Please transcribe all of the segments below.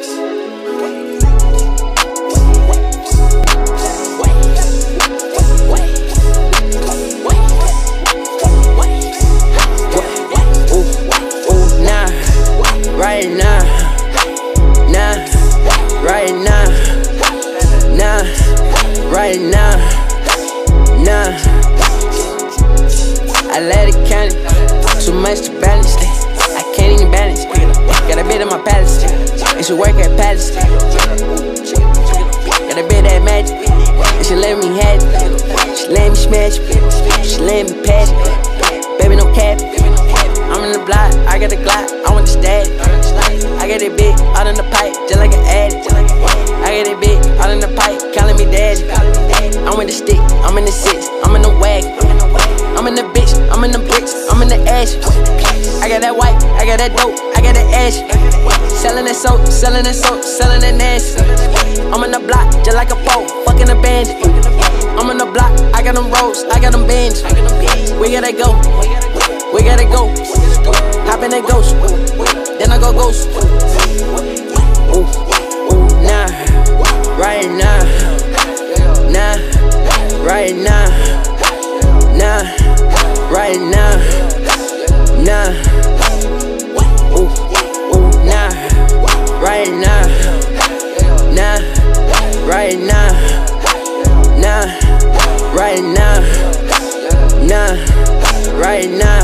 Right now, right now, right now, I let it count it, too much to balance it. I can't even balance it. Got a bit of my palace, and she work at Palace. Got a bit of that magic, and she let me have it. She let me smash it, she let me pass it. Baby, no cap. I'm in the block, I got the Glock, I want the stat. I got it big, out in the pipe, just like an addict. I got it big, out in the pipe, calling me daddy. I'm in the stick, I'm in the six, I'm in the wagon. I'm in the bitch, I'm in the bricks, I'm in the ash. I got that white, I got that dope, I got that ash. Selling that soap, selling that soap, selling that nasty. I'm in the block, just like a pole, fucking a bandit. I'm in the block, I got them rolls, I got them bands. We gotta go, we gotta go. Hop in that ghost, then I go ghost. Ooh, nah, right now, nah, right now, nah, right now, nah. Ooh, nah, right now, nah, right now, nah, right now, nah, right now.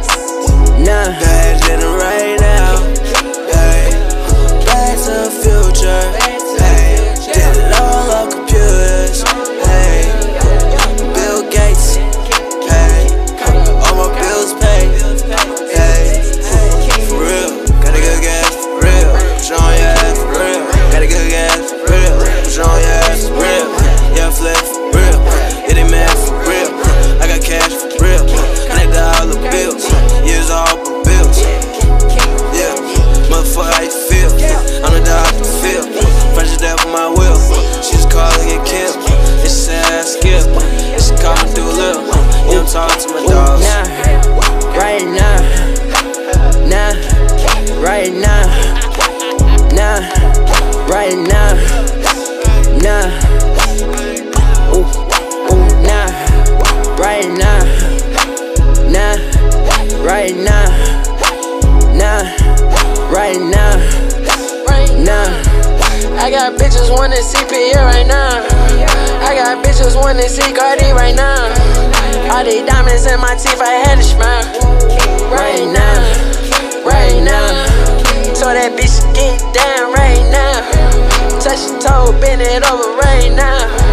Back in the right now, hey. Back to the future, hey. Did it all on computers, hey. Bill Gates, hey. All my bills paid, hey. For real, got a good gas, for real. Push on your ass, for real. Got a good gas, for real. Push on your ass, for real. Yeah, flex, for real. Get it mad, for real. I got cash, for real. Connect all the bills. Years all for bills. Yeah, motherfucker, how you feel? I'm the doctor, feel. Fresh as death for my will. She just called and get killed. And she said I skip. And she called me through a little. You don't talk to my dogs. Nah, right now, nah, right now, nah, right now, nah. Ooh, nah, right now, nah. Right now, nah, right now, nah. I got bitches wanna see Pierre right now. I got bitches wanna see Cardi right now. All these diamonds in my teeth, I had to smile. Right now, right now. So that bitch get down right now. Touch your toe, bend it over right now.